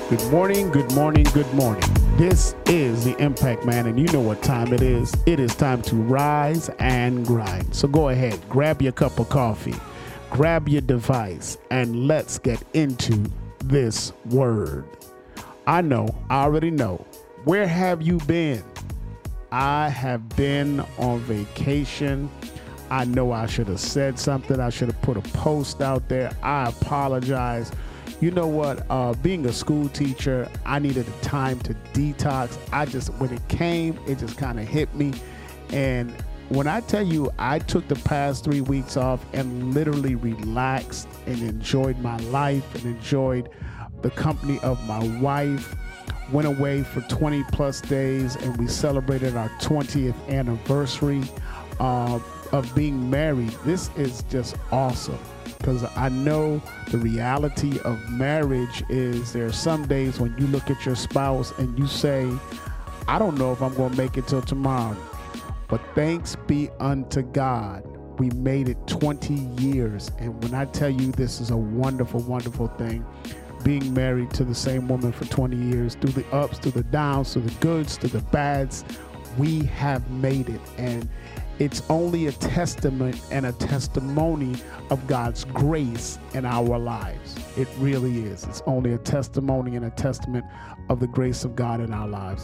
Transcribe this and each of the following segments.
Good morning, good morning, good morning. This is the Impact Man, and you know what time it is. It is time to rise and grind. So go ahead, grab your cup of coffee, grab your device, and let's get into this word. I already know. Where have you been? I have been on vacation. I know I should have said something. I should have put a post out there. I apologize. You know what? Being a school teacher, I needed a time to detox. When it came, it just kind of hit me. And when I tell you, I took the past 3 weeks off and literally relaxed and enjoyed my life and enjoyed the company of my wife. Went away for 20 plus days and we celebrated our 20th anniversary of being married. This is just awesome. Because I know the reality of marriage is there are some days when you look at your spouse and you say, I don't know if I'm going to make it till tomorrow. But thanks be unto God, we made it 20 years. And when I tell you this is a wonderful, wonderful thing, being married to the same woman for 20 years, through the ups, through the downs, through the goods, through the bads, we have made it. And it's only a testament and a testimony of God's grace in our lives. It really is. It's only a testimony and a testament of the grace of God in our lives.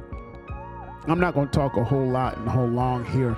I'm not going to talk a whole lot and whole long here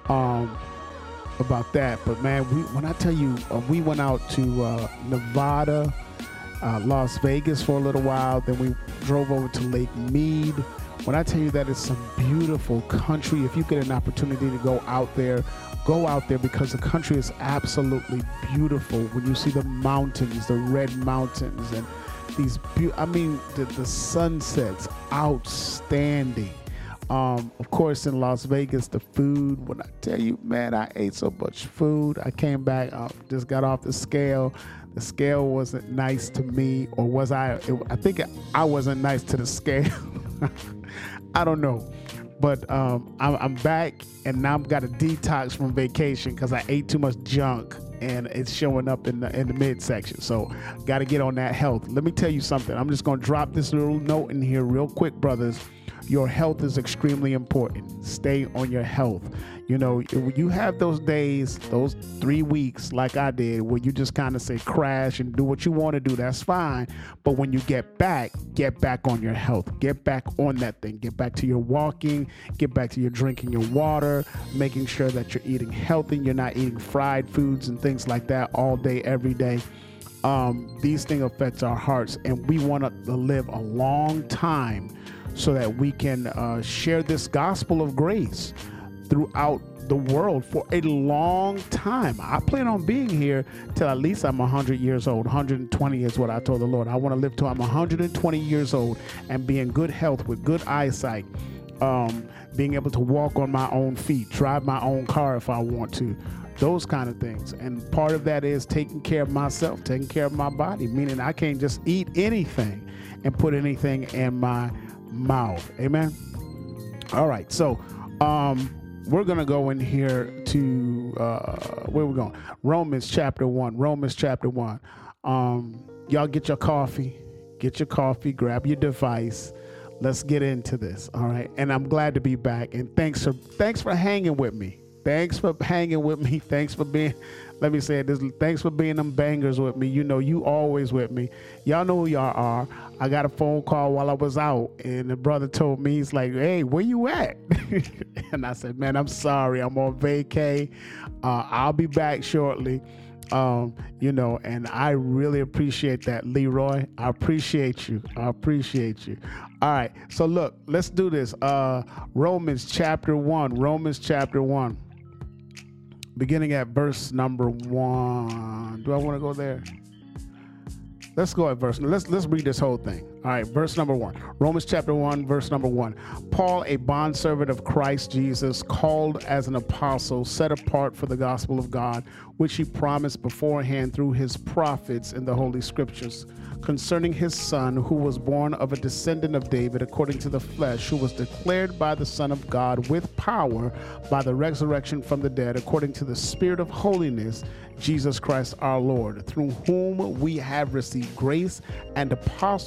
about that. But man, when I tell you, we went out to Nevada, Las Vegas for a little while. Then we drove over to Lake Mead. When I tell you that it's some beautiful country, if you get an opportunity to go out there because the country is absolutely beautiful. When you see the mountains, the red mountains, and these, the sunsets, outstanding. Of course, in Las Vegas, the food, when I tell you, man, I ate so much food. I came back, just got off the scale. The scale wasn't nice to me, or was I? I think I wasn't nice to the scale. I don't know, but I'm back, and now I've got a detox from vacation because I ate too much junk, and it's showing up in the midsection. So got to get on that health. Let me tell you something. I'm just going to drop this little note in here real quick, brothers. Your health is extremely important. Stay on your health. You know, you have those days, those 3 weeks like I did, where you just kind of say crash and do what you want to do. That's fine. But when you get back on your health. Get back on that thing. Get back to your walking. Get back to your drinking your water. Making sure that you're eating healthy. You're not eating fried foods and things like that all day, every day. These things affect our hearts, and we want to live a long time so that we can share this gospel of grace throughout the world for a long time. I plan on being here till at least I'm 100 years old. 120 is what I told the Lord. I want to live till I'm 120 years old and be in good health with good eyesight, being able to walk on my own feet, drive my own car if I want to, those kind of things. And part of that is taking care of myself, taking care of my body, meaning I can't just eat anything and put anything in my mouth. Amen. All right. So, we're going to go in here to, where we going? Romans chapter 1. Y'all get your coffee, grab your device. Let's get into this. All right. And I'm glad to be back. And thanks for hanging with me. Thanks for being, let me say this. Thanks for being them bangers with me. You know, you always with me. Y'all know who y'all are. I got a phone call while I was out, and the brother told me, he's like, hey, where you at? And I said, man, I'm sorry. I'm on vacay. I'll be back shortly. And I really appreciate that, Leroy. I appreciate you. All right. So look, let's do this. Romans chapter 1. Beginning at verse number 1. Do I want to go there? Let's go at verse. Let's read this whole thing. All right, verse number 1. Romans chapter 1, verse number 1. Paul, a bondservant of Christ Jesus, called as an apostle, set apart for the gospel of God, which he promised beforehand through his prophets in the Holy Scriptures, concerning his Son, who was born of a descendant of David according to the flesh, who was declared by the Son of God with power by the resurrection from the dead, according to the Spirit of holiness, Jesus Christ our Lord, through whom we have received grace and apostleship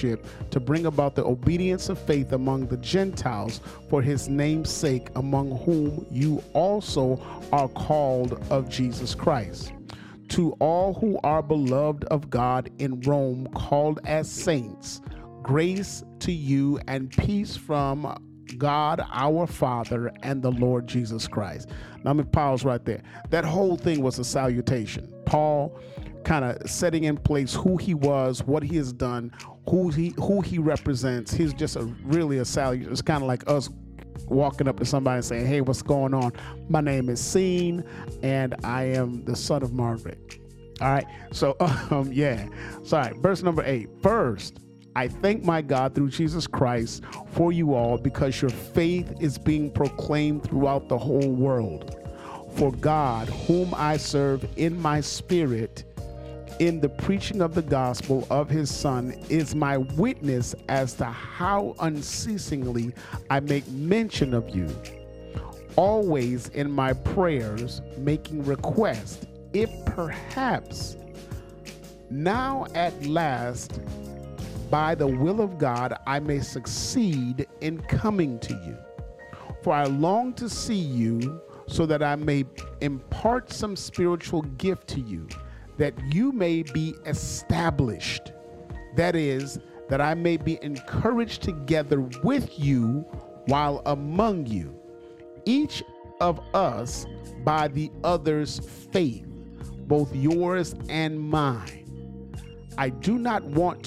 stewardship to bring about the obedience of faith among the Gentiles for his name's sake, among whom you also are called of Jesus Christ. To all who are beloved of God in Rome, called as saints, grace to you and peace from God our Father and the Lord Jesus Christ. Now, I'm going to pause right there. That whole thing was a salutation. Paul kind of setting in place who he was, what he has done, who he represents. He's just really a salutation. It's kind of like us walking up to somebody and saying, hey, what's going on? My name is Scene, and I am the son of Margaret. All right. So, yeah. Sorry. Verse number 8. First, I thank my God through Jesus Christ for you all, because your faith is being proclaimed throughout the whole world. For God, whom I serve in my spirit, in the preaching of the gospel of his Son, is my witness as to how unceasingly I make mention of you, always in my prayers, making request, if perhaps now at last, by the will of God, I may succeed in coming to you. For I long to see you, so that I may impart some spiritual gift to you, that you may be established. That is, that I may be encouraged together with you while among you, each of us by the other's faith, both yours and mine. I do not want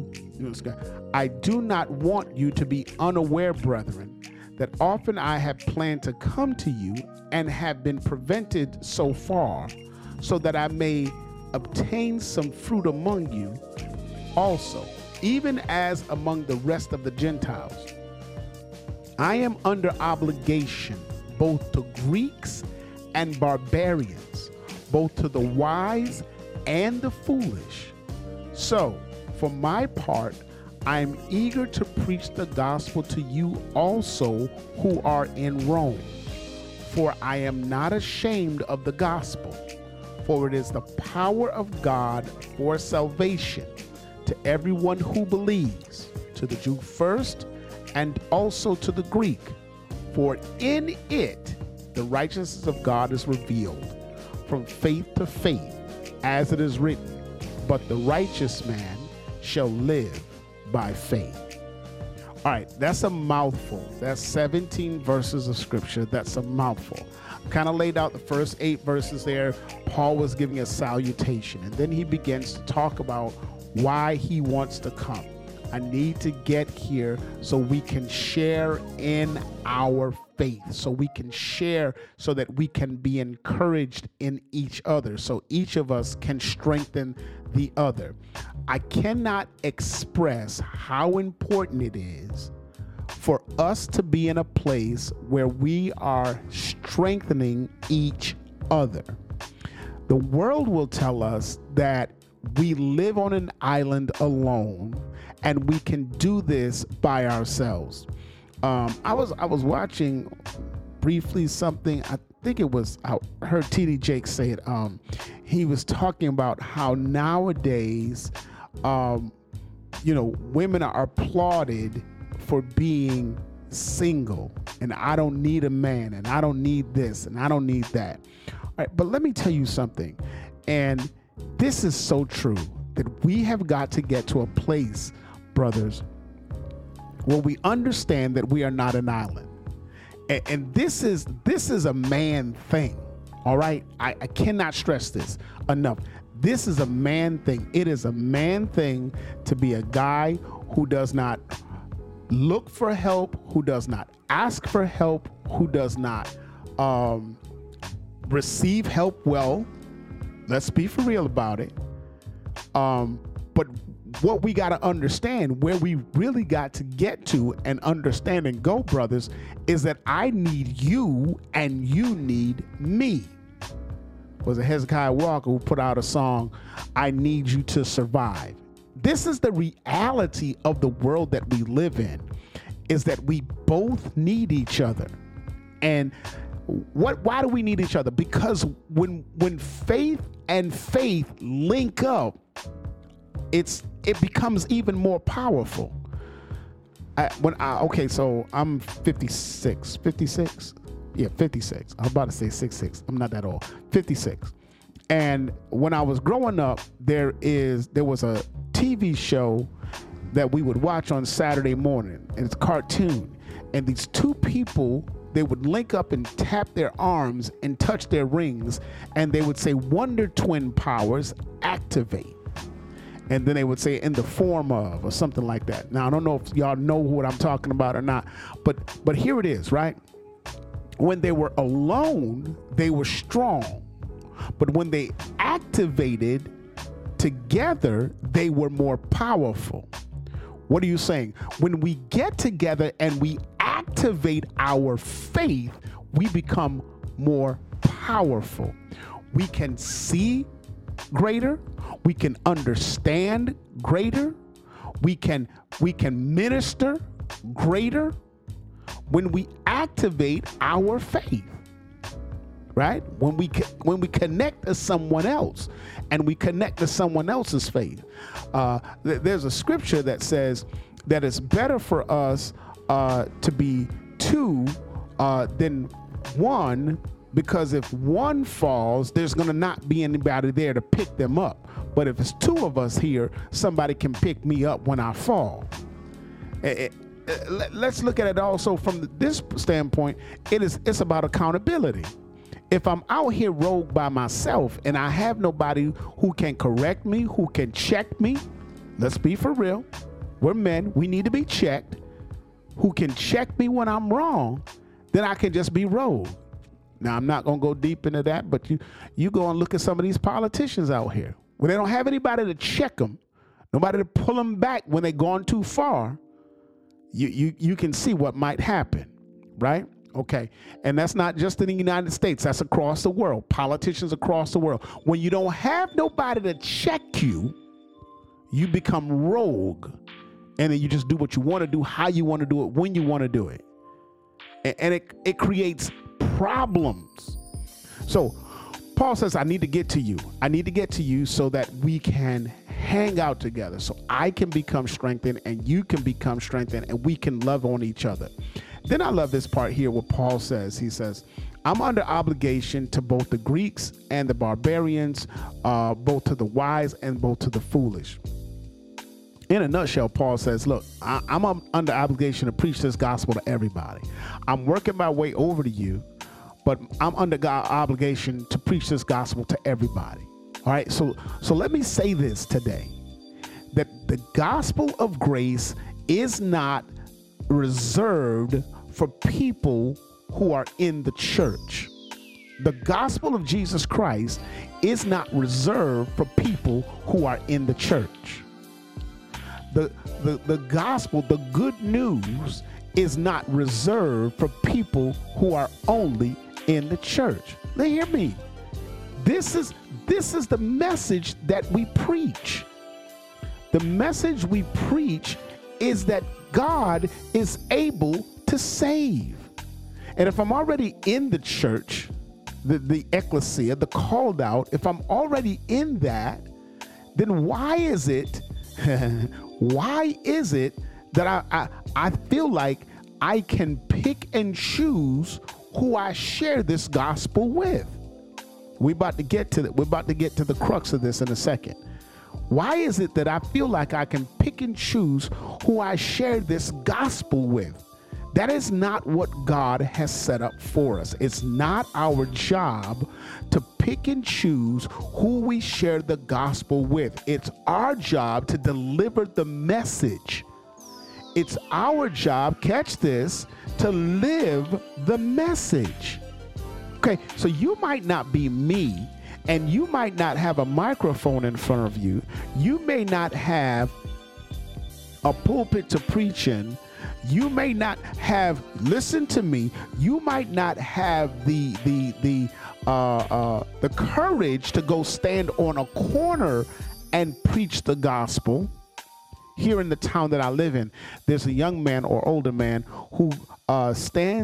you to be unaware, brethren, that often I have planned to come to you and have been prevented so far, so that I may obtain some fruit among you also, even as among the rest of the Gentiles. I am under obligation both to Greeks and barbarians, both to the wise and the foolish. So, for my part, I am eager to preach the gospel to you also who are in Rome. For I am not ashamed of the gospel, for it is the power of God for salvation to everyone who believes, to the Jew first, and also to the Greek. For in it the righteousness of God is revealed, from faith to faith, as it is written, but the righteous man shall live by faith. All right, that's a mouthful. That's 17 verses of scripture. That's a mouthful. Kind of laid out the first 8 verses there. Paul was giving a salutation, and then he begins to talk about why he wants to come. I need to get here so we can share in our faith, so we can share, so that we can be encouraged in each other, so each of us can strengthen the other. I cannot express how important it is for us to be in a place where we are strengthening each other. The world will tell us that we live on an island alone and we can do this by ourselves. I was watching briefly something, I think it was, I heard TD Jakes say it. He was talking about how nowadays, women are applauded for being single, and I don't need a man, and I don't need this, and I don't need that. All right, but let me tell you something, and this is so true, that we have got to get to a place, brothers, where we understand that we are not an island. And this is a man thing. All right. I cannot stress this enough. This is a man thing. It is a man thing to be a guy who does not look for help, who does not ask for help, who does not receive help well. Let's be for real about it. But what we got to understand, where we really got to get to and understand and go, brothers, is that I need you and you need me. Was it Hezekiah Walker who put out a song, I Need You to Survive? This is the reality of the world that we live in, is that we both need each other. And why do we need each other? Because when faith and faith link up, it becomes even more powerful. So I'm 56. Yeah, 56. I was about to say 66. I'm not that old. 56. And when I was growing up, there was a TV show that we would watch on Saturday morning, and it's a cartoon. And these two people, they would link up and tap their arms and touch their rings, and they would say Wonder Twin powers activate. And then they would say in the form of, or something like that. Now, I don't know if y'all know what I'm talking about or not, but here it is, right? When they were alone, they were strong. But when they activated together, they were more powerful. What are you saying? When we get together and we activate our faith, we become more powerful. We can see greater. We can understand greater. We can minister greater when we activate our faith. Right? When we connect to someone else, and we connect to someone else's faith. There's a scripture that says that it's better for us to be two than one, because if one falls, there's going to not be anybody there to pick them up. But if it's two of us here, somebody can pick me up when I fall. Let's look at it also from this standpoint. It's about accountability. If I'm out here rogue by myself and I have nobody who can correct me, who can check me, let's be for real. We're men. We need to be checked. Who can check me when I'm wrong, then I can just be rogue. Now, I'm not going to go deep into that, but you go and look at some of these politicians out here. When they don't have anybody to check them, nobody to pull them back when they've gone too far, you can see what might happen, right? Okay, and that's not just in the United States. That's across the world. Politicians across the world. When you don't have nobody to check you, you become rogue, and then you just do what you want to do, how you want to do it, when you want to do it, and it creates problems. So Paul says, I need to get to you. I need to get to you so that we can hang out together, so I can become strengthened and you can become strengthened, and we can love on each other. Then I love this part here where Paul says, he says, I'm under obligation to both the Greeks and the barbarians, both to the wise and both to the foolish. In a nutshell, Paul says, look, I'm under obligation to preach this gospel to everybody. I'm working my way over to you, but I'm under obligation to preach this gospel to everybody. All right, so let me say this today, that the gospel of grace is not reserved for people who are in the church. The gospel of Jesus Christ is not reserved for people who are in the church. The gospel, the good news, is not reserved for people who are only in the church. Now hear me. This is the message that we preach. The message we preach is that God is able to save. And if I'm already in the church, the ecclesia, the called out, if I'm already in that, then why is it that I feel like I can pick and choose who I share this gospel with? We're about to get to the crux of this in a second. Why is it that I feel like I can pick and choose who I share this gospel with? That is not what God has set up for us. It's not our job to pick and choose who we share the gospel with. It's our job to deliver the message. It's our job, catch this, to live the message. Okay, so you might not be me, and you might not have a microphone in front of you. You may not have a pulpit to preach in. You may not have, listen to me, you might not have the courage to go stand on a corner and preach the gospel. Here in the town that I live in, there's a young man or older man who stands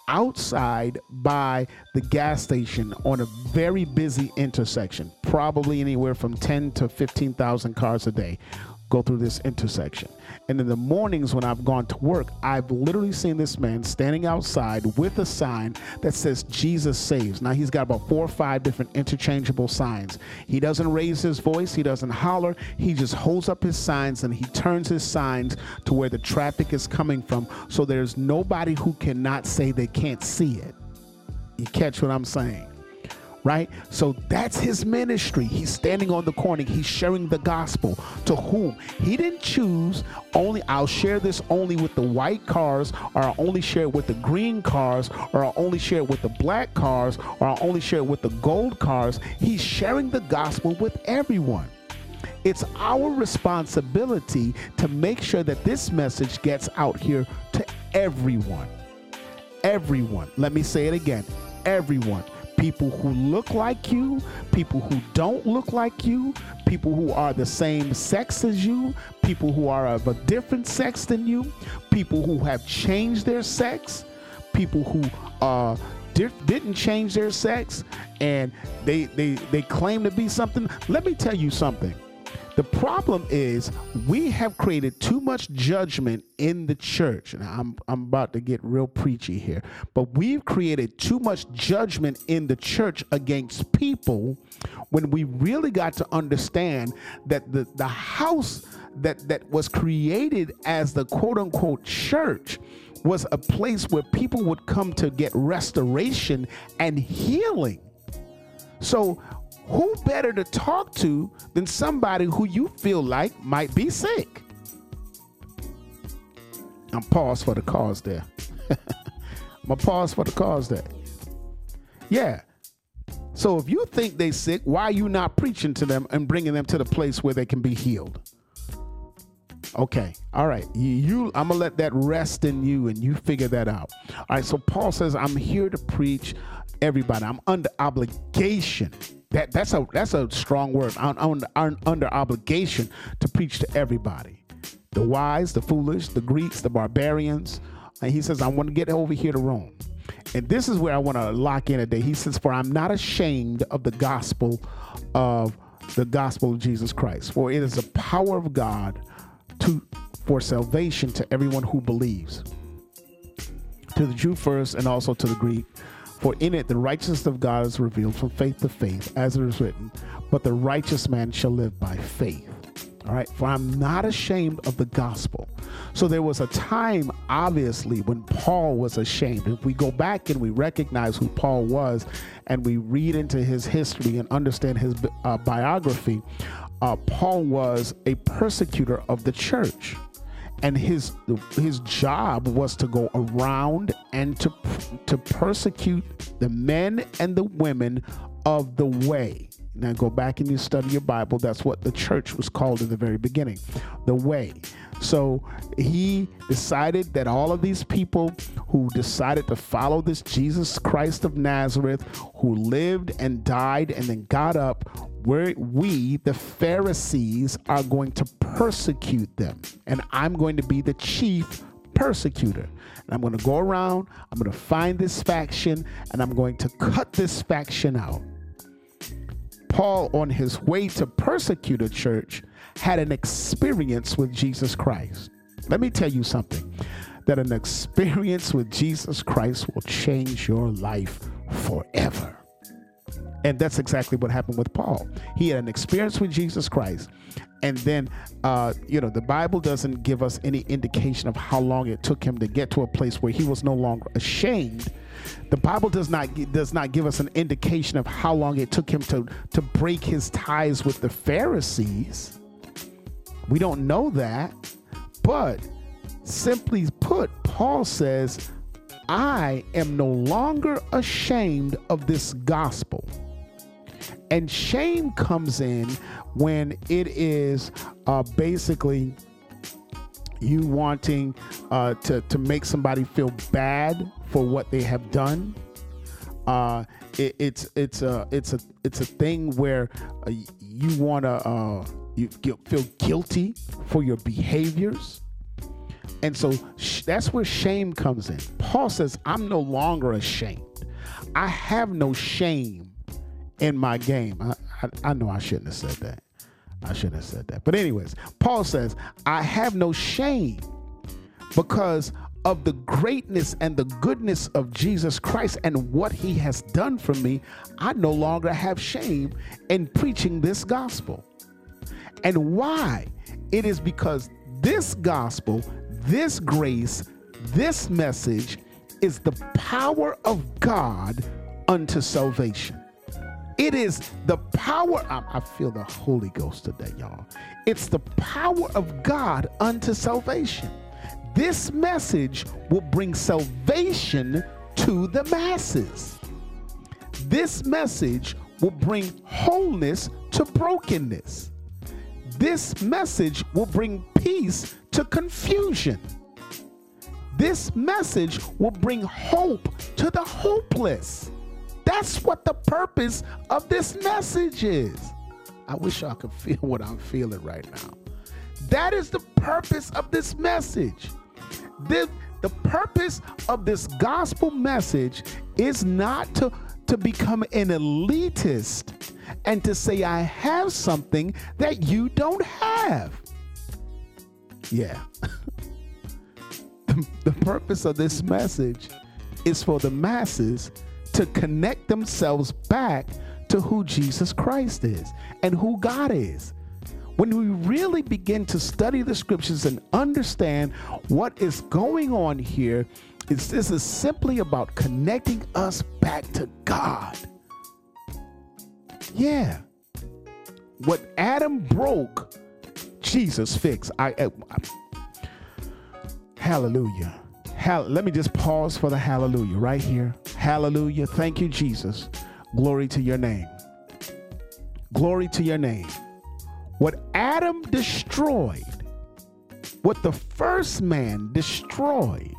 outside by the gas station on a very busy intersection, probably anywhere from 10 to 15,000 cars a day go through this intersection. And in the mornings when I've gone to work, I've literally seen this man standing outside with a sign that says Jesus saves. Now he's got about 4 or 5 different interchangeable signs. He doesn't raise his voice. He doesn't holler. He just holds up his signs and he turns his signs to where the traffic is coming from. So there's nobody who cannot say they can't see it. You catch what I'm saying? Right? So that's his ministry. He's standing on the corner. He's sharing the gospel to whom he didn't choose. Only I'll share this only with the white cars, or I'll only share it with the green cars, or I'll only share it with the black cars, or I'll only share it with the gold cars. He's sharing the gospel with everyone. It's our responsibility to make sure that this message gets out here to everyone. Everyone. Let me say it again. Everyone. People who look like you, people who don't look like you, people who are the same sex as you, people who are of a different sex than you, people who have changed their sex, people who didn't change their sex and they claim to be something. Let me tell you something. The problem is we have created too much judgment in the church. And I'm about to get real preachy here, but we've created too much judgment in the church against people when we really got to understand that the house that was created as the quote unquote church was a place where people would come to get restoration and healing. So who better to talk to than somebody who you feel like might be sick? I'm paused for the cause there. I'm gonna pause for the cause there. Yeah. So if you think they sick, why are you not preaching to them and bringing them to the place where they can be healed? Okay. All right. I'm going to let that rest in you and you figure that out. All right. So Paul says, I'm here to preach everybody. I'm under obligation. That's a strong word. I'm under obligation to preach to everybody. The wise, the foolish, the Greeks, the barbarians. And he says, I want to get over here to Rome. And this is where I want to lock in today. He says, for I'm not ashamed of the gospel of Jesus Christ. For it is the power of God for salvation to everyone who believes, to the Jew first and also to the Greek. For in it the righteousness of God is revealed from faith to faith, as it is written, but the righteous man shall live by faith. All right, for I'm not ashamed of the gospel. So there was a time, obviously, when Paul was ashamed. If we go back and we recognize who Paul was and we read into his history and understand his biography, Paul was a persecutor of the church. And his job was to go around and to persecute the men and the women of the way. Now go back and you study your Bible. That's what the church was called in the very beginning, the way. So he decided that all of these people who decided to follow this Jesus Christ of Nazareth, who lived and died and then got up, we, the Pharisees, are going to persecute them. And I'm going to be the chief persecutor. And I'm going to go around, I'm going to find this faction, and I'm going to cut this faction out. Paul, on his way to persecute a church, had an experience with Jesus Christ. Let me tell you something, that an experience with Jesus Christ will change your life forever. And that's exactly what happened with Paul. He had an experience with Jesus Christ. And then, the Bible doesn't give us any indication of how long it took him to get to a place where he was no longer ashamed. The Bible does not give us an indication of how long it took him to break his ties with the Pharisees. We don't know that. But simply put, Paul says, I am no longer ashamed of this gospel. And shame comes in when it is basically you wanting to make somebody feel bad for what they have done. It's a thing where you want to feel guilty for your behaviors. And so that's where shame comes in. Paul says, I'm no longer ashamed. I have no shame in my game. I know I shouldn't have said that. But anyways, Paul says, I have no shame because of the greatness and the goodness of Jesus Christ and what he has done for me. I no longer have shame in preaching this gospel. And why? It is because this gospel, this grace, this message is the power of God unto salvation. It is the power. I feel the Holy Ghost today, y'all. It's the power of God unto salvation. This message will bring salvation to the masses. This message will bring wholeness to brokenness. This message will bring peace to confusion. This message will bring hope to the hopeless. That's what the purpose of this message is. I wish y'all could feel what I'm feeling right now. That is the purpose of this message. The purpose of this gospel message is not to become an elitist and to say I have something that you don't have. Yeah. The purpose of this message is for the masses to connect themselves back to who Jesus Christ is and who God is. When we really begin to study the scriptures and understand what is going on here, this is simply about connecting us back to God. Yeah. What Adam broke, Jesus fixed. Hallelujah. Let me just pause for the hallelujah right here. Hallelujah. Thank you, Jesus. Glory to your name. Glory to your name. What Adam destroyed, what the first man destroyed,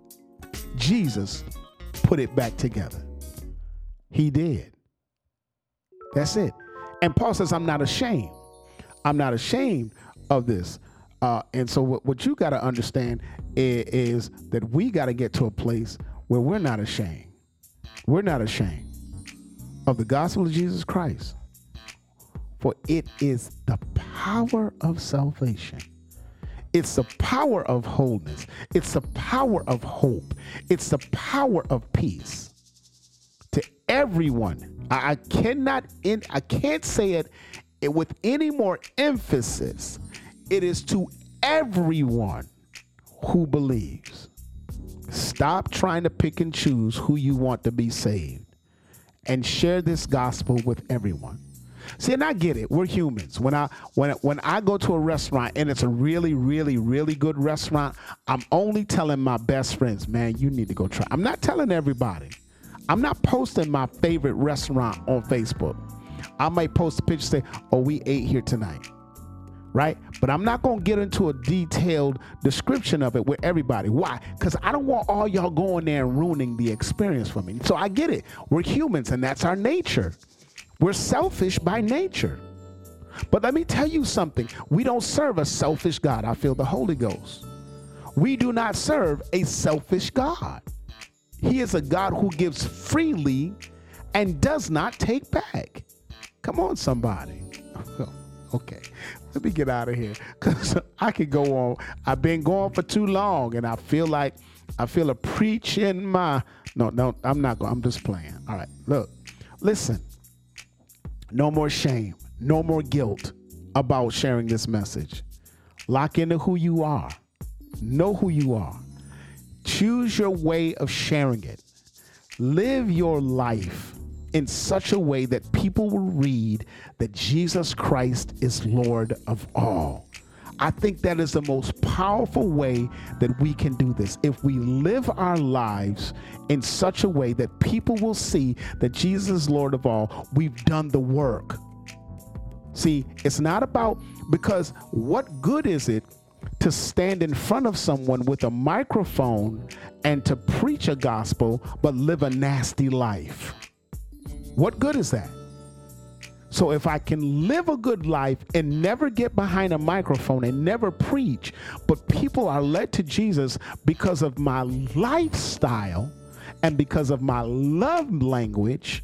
Jesus put it back together. He did. That's it. And Paul says, I'm not ashamed. I'm not ashamed of this. And so what you got to understand is that we got to get to a place where we're not ashamed. We're not ashamed of the gospel of Jesus Christ. For it is the power of salvation. It's the power of wholeness. It's the power of hope. It's the power of peace to everyone. I can't say it with any more emphasis. It is to everyone who believes. Stop trying to pick and choose who you want to be saved and share this gospel with everyone. See, and I get it. We're humans. When I go to a restaurant and it's a really, really, really good restaurant, I'm only telling my best friends, man, you need to go try. I'm not telling everybody. I'm not posting my favorite restaurant on Facebook. I might post a picture say, oh, we ate here tonight. Right? But I'm not going to get into a detailed description of it with everybody. Why? Because I don't want all y'all going there and ruining the experience for me. So I get it. We're humans and that's our nature. We're selfish by nature. But let me tell you something. We don't serve a selfish God. I feel the Holy Ghost. We do not serve a selfish God. He is a God who gives freely and does not take back. Come on, somebody. Okay, let me get out of here because I could go on. I've been going for too long and I feel a preach in my, no, I'm not going, I'm just playing. All right, look, listen, no more shame, no more guilt about sharing this message. Lock into who you are. Know who you are. Choose your way of sharing it. Live your life in such a way that people will read that Jesus Christ is Lord of all. I think that is the most powerful way that we can do this. If we live our lives in such a way that people will see that Jesus is Lord of all, we've done the work. See, it's not about, because what good is it to stand in front of someone with a microphone and to preach a gospel but live a nasty life? What good is that? So if I can live a good life and never get behind a microphone and never preach, but people are led to Jesus because of my lifestyle and because of my love language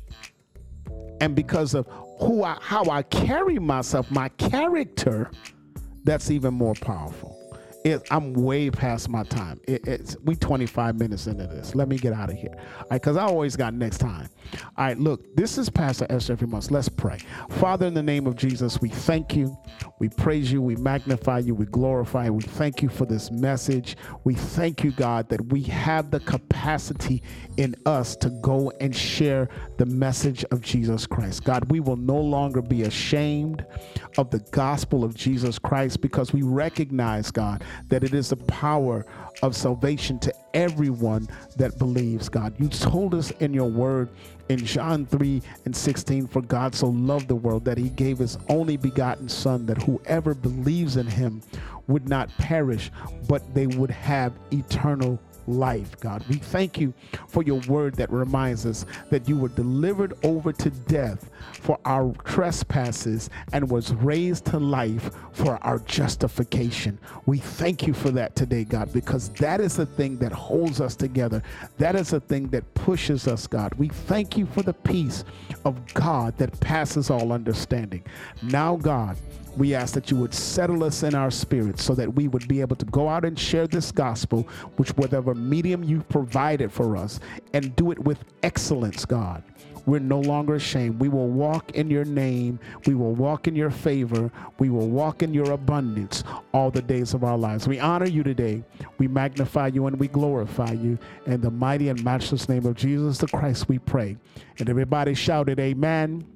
and because of how I carry myself, my character, that's even more powerful. I'm way past my time. We 25 minutes into this. Let me get out of here. All right, because I always got next time. All right, look, this is Pastor S. Jeffrey Muntz. Let's pray. Father, in the name of Jesus, we thank you. We praise you. We magnify you. We glorify you. We thank you for this message. We thank you, God, that we have the capacity in us to go and share the message of Jesus Christ. God, we will no longer be ashamed of the gospel of Jesus Christ because we recognize, God, that it is the power of salvation to everyone that believes, God. You told us in your word in John 3:16, for God so loved the world that he gave his only begotten son, that whoever believes in him would not perish, but they would have eternal life. God, we thank you for your word that reminds us that you were delivered over to death for our trespasses and was raised to life for our justification. We thank you for that today, God, because that is the thing that holds us together. That is the thing that pushes us, God. We thank you for the peace of God that passes all understanding. Now, God, we ask that you would settle us in our spirits so that we would be able to go out and share this gospel, which whatever medium you provided for us, and do it with excellence, God. We're no longer ashamed. We will walk in your name. We will walk in your favor. We will walk in your abundance all the days of our lives. We honor you today. We magnify you and we glorify you. In the mighty and matchless name of Jesus the Christ, we pray. And everybody shouted, amen,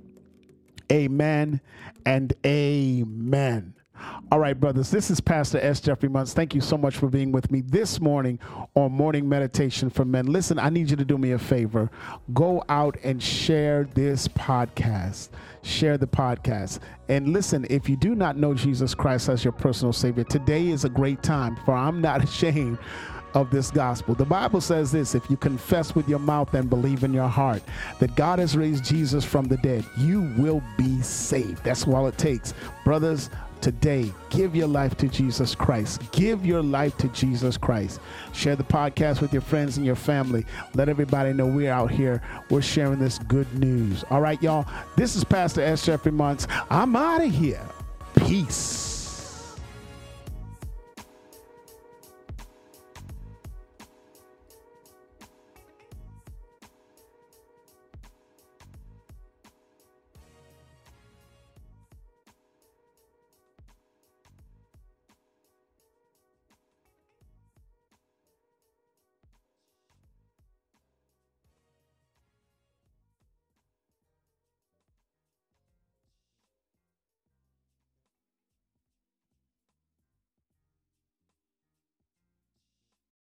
amen, and amen. All right, brothers, this is Pastor S. Jeffrey Muntz. Thank you so much for being with me this morning on Morning Meditation for Men. Listen, I need you to do me a favor. Go out and share this podcast. Share the podcast. And listen, if you do not know Jesus Christ as your personal Savior, today is a great time, for I'm not ashamed of this gospel. The Bible says this: if you confess with your mouth and believe in your heart that God has raised Jesus from the dead, you will be saved. That's all it takes. Brothers, today, give your life to Jesus Christ. Give your life to Jesus Christ. Share the podcast with your friends and your family. Let everybody know we're out here. We're sharing this good news. All right, y'all. This is Pastor S. Jeffrey Muntz. I'm out of here. Peace.